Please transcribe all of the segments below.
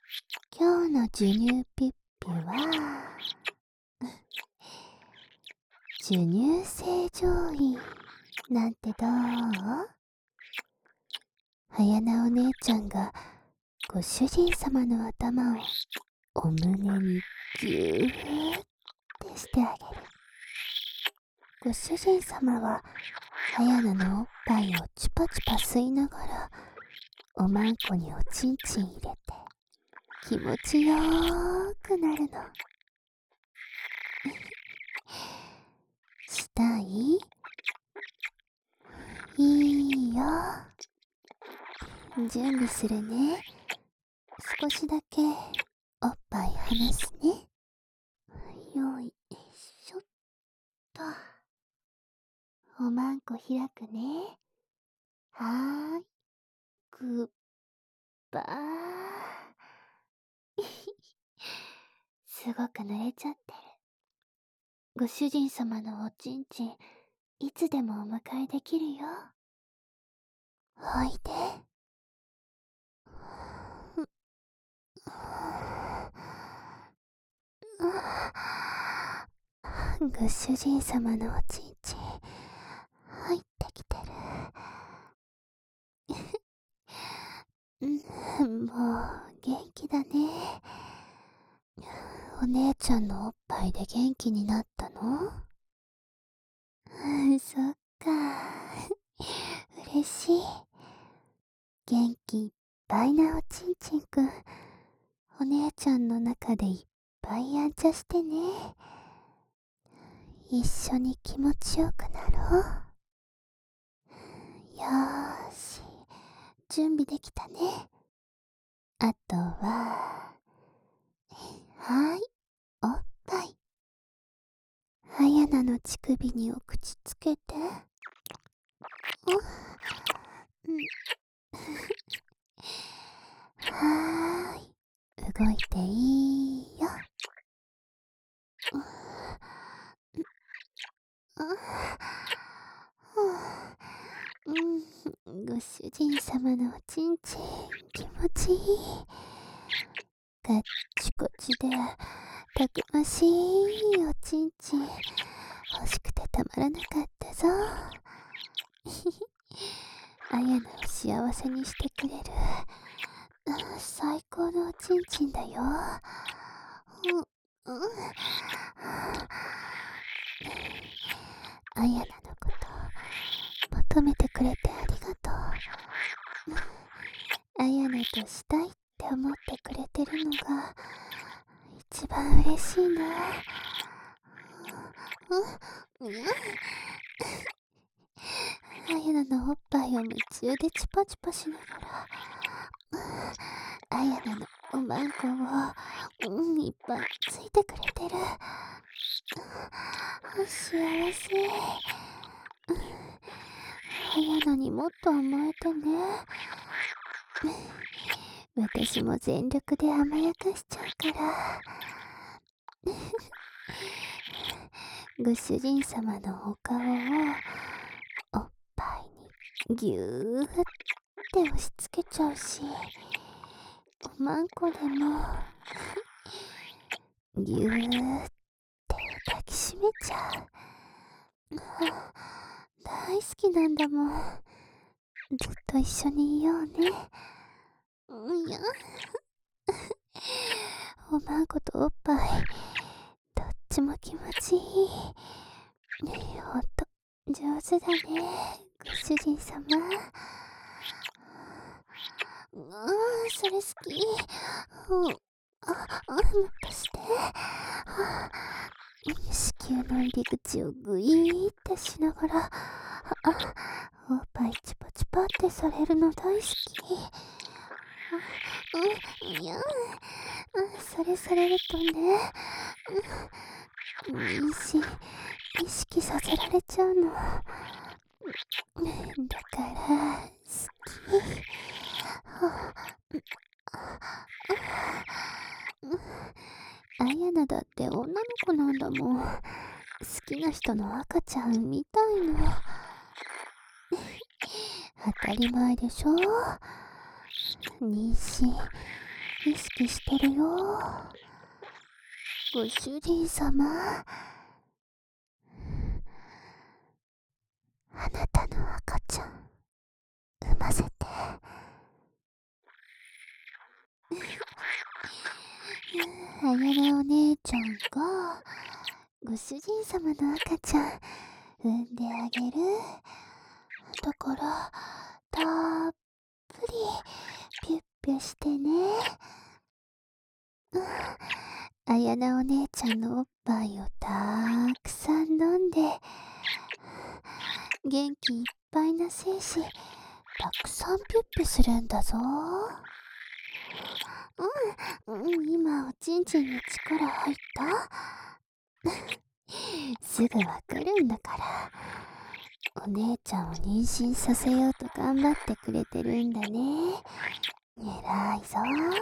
今日の授乳ピッピは、授乳正常位なんてどう？はやなお姉ちゃんがご主人様の頭をお胸にぎゅーってしてあげる。ご主人様ははやなのおっぱいをチュパチュパ吸いながらおまんこにおちんちん入れて気持ちよーくなるの。したい？いいよ。準備するね。少しだけおっぱい離すね。よいしょっと。おまんこ開くね。はーい。グッバー。すごく濡れちゃってる。ご主人様のおちんちん、いつでもお迎えできるよ。おいで。ご主人様のおちんちん、入ってきてる。もう元気だね。お姉ちゃんのおっぱいで元気になったの？そっか。嬉しい。元気いっぱいなおちんちんくん、お姉ちゃんの中でいっぱいやんちゃしてね。一緒に気持ちよくなろう。よーし、準備できたね。あとは、はい、おっぱい。はやなの乳首にお口つけて。はーい、動いていいよ。ご主人様のおちんちん気持ちいい。カッチコチでたくましいおちんちん欲しくてたまらなかったぞ。あやなを幸せにしてくれる最高のおちんちんだよ。あやなのこと求めてくれてありがとう。あやなとしたいって思ってくれてるのが一番嬉しいな。あやなのおっぱいを夢中でチュパチュパしながら、あやなのおまんこを、いっぱいついてくれてる。幸せ。あやなにもっと甘えてね。私も全力で甘やかしちゃうから。ご主人様のお顔をおっぱいにぎゅーって押し付けちゃうし、おまんこでもぎゅーって抱きしめちゃう。大好きなんだもん。ずっと一緒にいようね。いや。おまんことおっぱい、どっちも気持ちいい。ほんと、上手だね、ご主人様。それ好き。もっとして。子宮の入り口をぐいーってしながら、おっぱいチュパチュパってされるの大好き。いや、それされるとね、意識させられちゃうの。だから好き。あやなだって女の子なんだもん。好きな人の赤ちゃん産みたいの。当たり前でしょ。妊娠意識してるよ。ご主人様。あなたの赤ちゃん、産ませて。あやなお姉ちゃんが、ご主人様の赤ちゃん、産んであげる。だから、たっぷり、ピュッピュしてね。あやなお姉ちゃんのおっぱいをたくさん飲んで、元気いっぱいな精子、たくさんピュッピュするんだぞ。今おちんちんに力入った？すぐわかるんだから。お姉ちゃんを妊娠させようと頑張ってくれてるんだね。偉いぞ。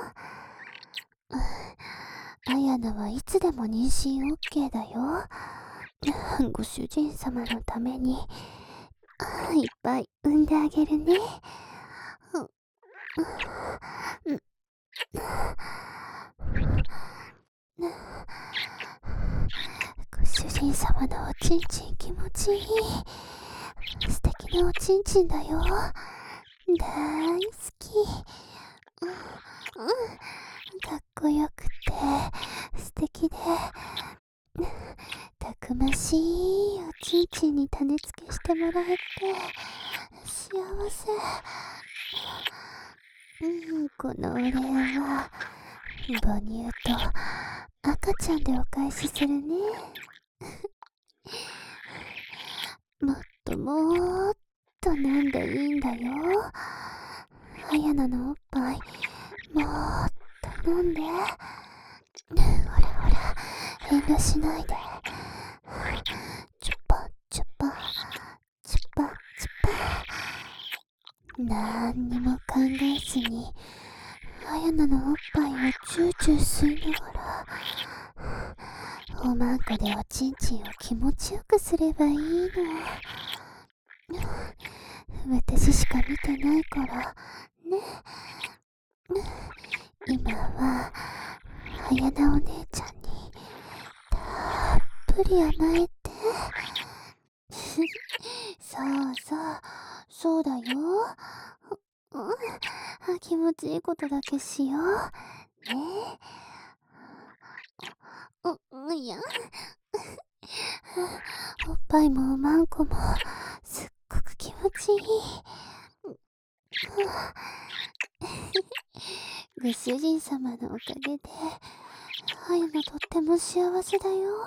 あやなはいつでも妊娠 OK だよ。ご主人様のために、いっぱい産んであげるね。ご主人様のおちんちん気持ちいい。素敵なおちんちんだよ。大好き。かっこよくて素敵でたくましいおちんちんに種付けしてもらえて幸せ。このお礼は母乳と赤ちゃんでお返しするね。もっともっと飲んでいいんだよ。あやなのおっぱいもっと飲んで。ほらほら、遠慮しないで。チュパチュパチュパチュパ。なんにも考えずにあやなのおっぱいをチューチュー吸いながら、おまんこでおちんちんを気持ちよくすればいいの。私しか見てないからね。今はあやなお姉ちゃんにたっぷり甘えて。そうそう、そうだよ。気持ちいいことだけしようね。いやおっぱいもおまんこもすっごく気持ちいい。ご主人様のおかげであやなとっても幸せだよ。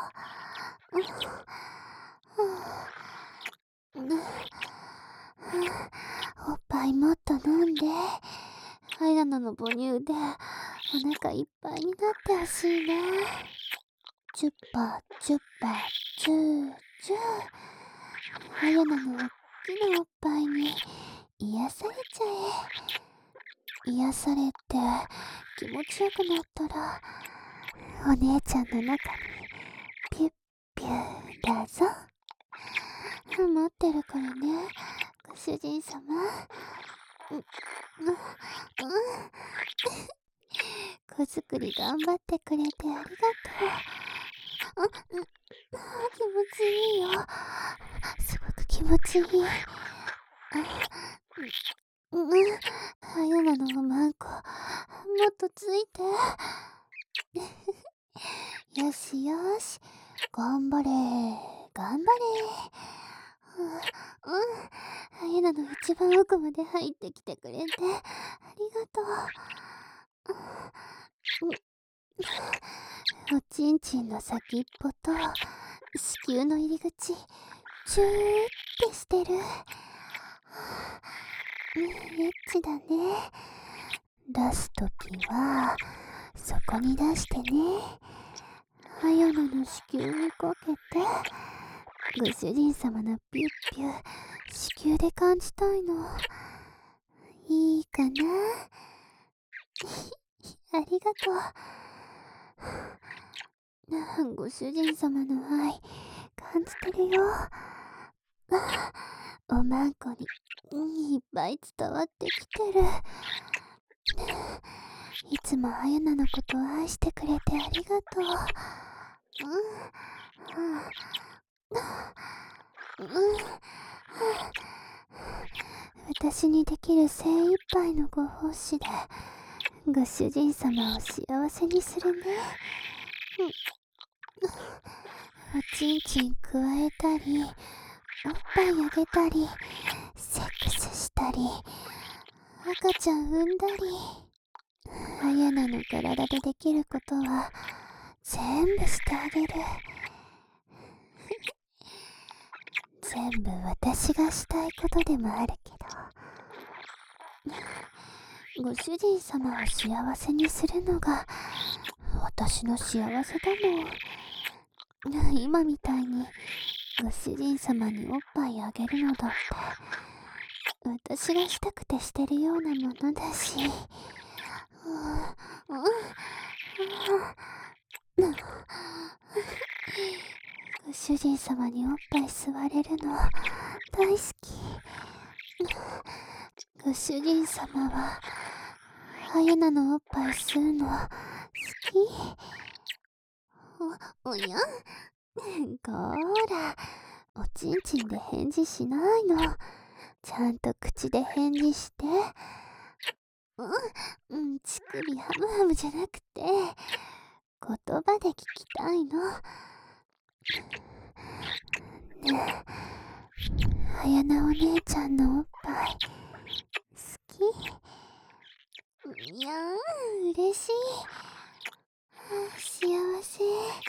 おっぱいもっと飲んで、あやなの母乳でお腹いっぱいになってほしいな。チュッパチュッパチューチュー。あやなのおっきなおっぱいに癒されちゃえ。癒されて気持ちよくなったらお姉ちゃんの中にピュッピューだぞ。待ってるからね、ご主人様。子作り頑張ってくれてありがとう。気持ちいいよ。すごく気持ちいい。あやなのおまんこ、もっとついて。よしよし、頑張れ頑張れ。あやなの一番奥まで入ってきてくれてありがとう。おちんちんの先っぽと子宮の入り口チューってしてる。エッチだね。出すときはそこに出してね。あやなの子宮にかけてご主人様のピュッピュ子宮で感じたいの。いいかな。ありがとう。ご主人様の愛感じてるよ。おまんこにいっぱい伝わってきてる。 いつもあやなのことを愛してくれてありがとう。私にできる精一杯のご奉仕でご主人様を幸せにするね。おちんちんくわえたり、おっぱいあげたり、セックスしたり、赤ちゃん産んだり、あやなの体でできることは全部してあげる。全部私がしたいことでもあるけど、ご主人様を幸せにするのが私の幸せだもん。今みたいにご主人様におっぱいあげるのだって私がしたくてしてるようなものだし。ご主人様におっぱい吸われるの大好き。ご主人様はあやなのおっぱい吸うの好き？おや？こーら、おちんちんで返事しないの。ちゃんと口で返事して。乳首ハムハムじゃなくて、言葉で聞きたいの。ねえ、あやなお姉ちゃんのおっぱい、好き？いやー、嬉しい。幸せ。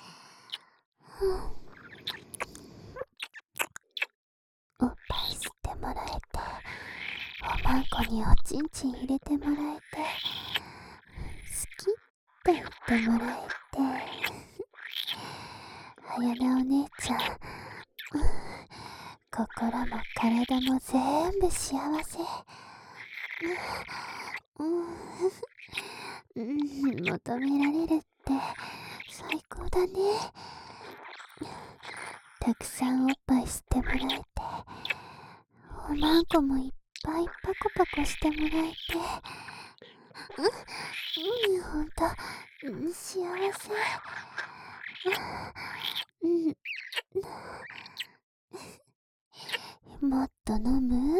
おっぱい吸ってもらえて、おまんこにおちんちん入れてもらえて、好きって言ってもらえて、あやなお姉ちゃん、心も体も全部幸せ。求められるって最高だね。たくさんおっぱい吸ってもらえて、おまんこもいっぱいパコパコしてもらえて、ほんと、幸せ。もっと飲む？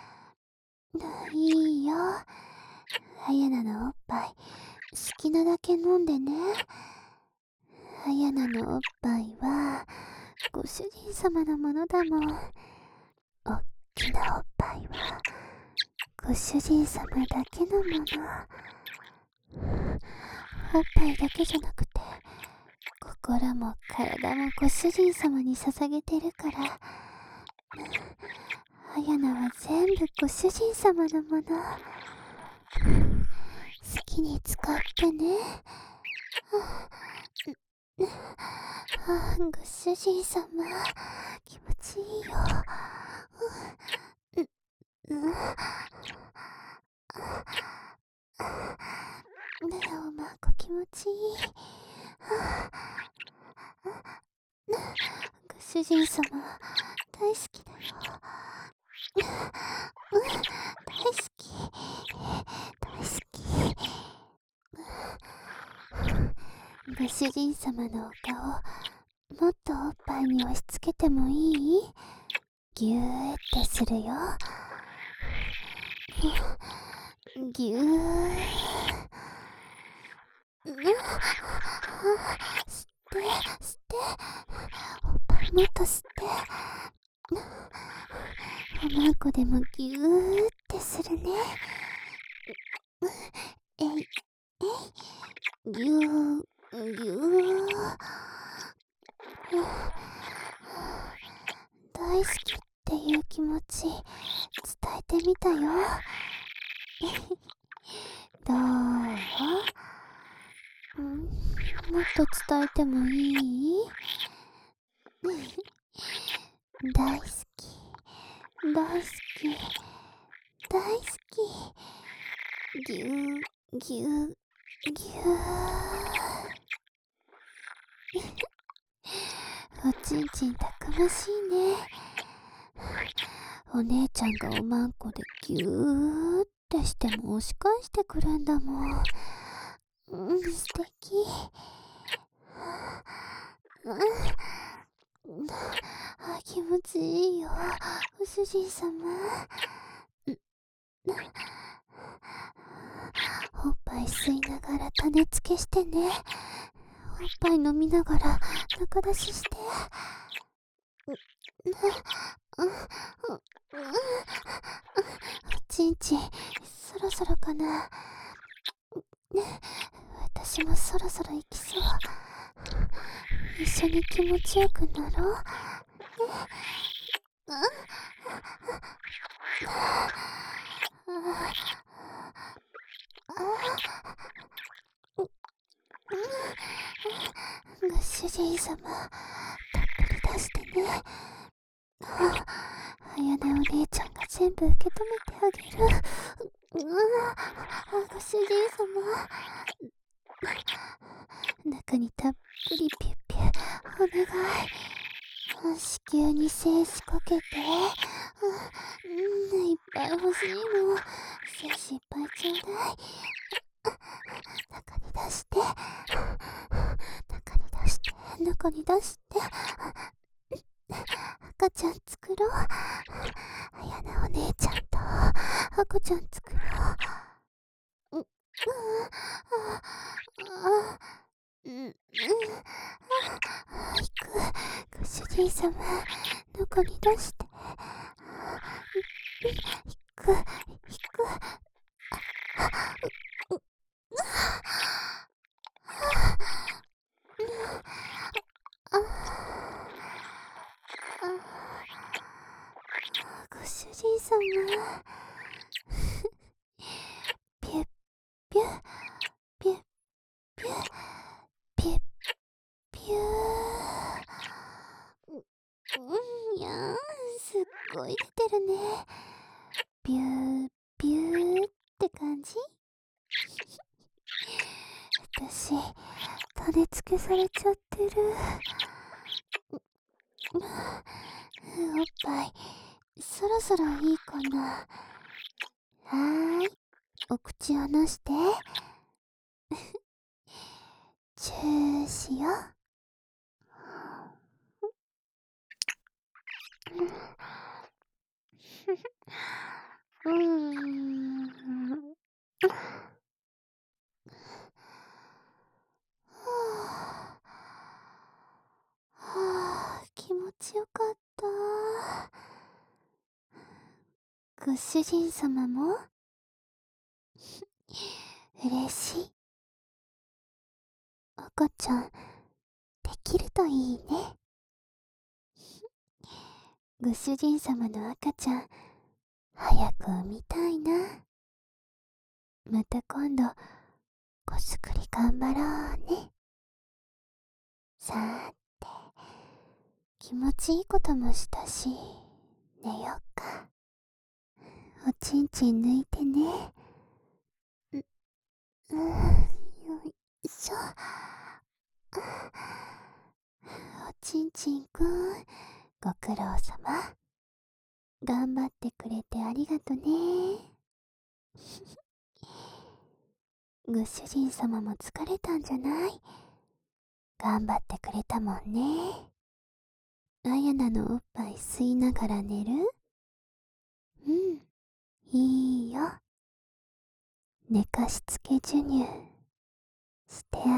いいよ。あやなのおっぱい、好きなだけ飲んでね。あやなのおっぱいは、ご主人様のものだもん。おっきなおっぱいは、ご主人様だけのもの。おっぱいだけじゃなくて、心も体もご主人様に捧げてるから、あやなは全部ご主人様のもの。好きに使ってね。ご主人様、気持ちいいよ。ねえ、おまんこ気持ちいい。ご主人様、大好きだよ。大好き。大好き。ご主人様のお顔、もっとおっぱいに押し付けてもいい？ぎゅーってするよ。ぎゅー。吸って、吸って。おっぱいもっと吸って。おまんこでもぎゅーってするね。えい、ぎゅー、ぎゅー。大好きっていう気持ち、伝えてみたよ。どう？もっと伝えてもいい？大好き、大好き、大好き。ぎゅー、ぎゅー、ぎゅー。おちんちんたくましいね。お姉ちゃんがおまんこでぎゅーってしても押し返してくるんだもん。 素敵。気持ちいいよ、ご主人様。おっぱい吸いながら種付けしてね。おっぱい飲みながら中出しして。おちんちん、そろそろかな。私もそろそろ行きそう。一緒に気持ちよくなろう。ご主人様、たっぷり出してね。あやねお姉ちゃんが全部受け止めてあげる。ご主人様、中にたっぷりピュッピュお願い。子宮に精子かけて。いっぱい欲しいの。精子いっぱいちょうだい。中に出して、中に出して、中に出して。赤ちゃん作ろう。あやなお姉ちゃんと赤ちゃん作ろう。行く。ご主人様、中に出して。行く、行く。ご主人様。ピュッピュッピュッピュッピュッピュー。いやー、すっごい出てるね。ビュービューって感じ。私、種付けされちゃってる。おっぱい、そろそろいいかな。はーい、お口離して。チューしよう。気持ちよかった。ご主人様も嬉しい。赤ちゃん、できるといいね。ご主人様の赤ちゃん、早く産みたいな。また今度、子作り頑張ろうね。さーて、気持ちいいこともしたし、寝よっか。おちんちん抜いてね。よいしょ。おちんちんくん、ご苦労様。頑張ってくれてありがとね。ご主人様も疲れたんじゃない？頑張ってくれたもんね。あやなのおっぱい吸いながら寝る？いいよ。寝かしつけ授乳してあ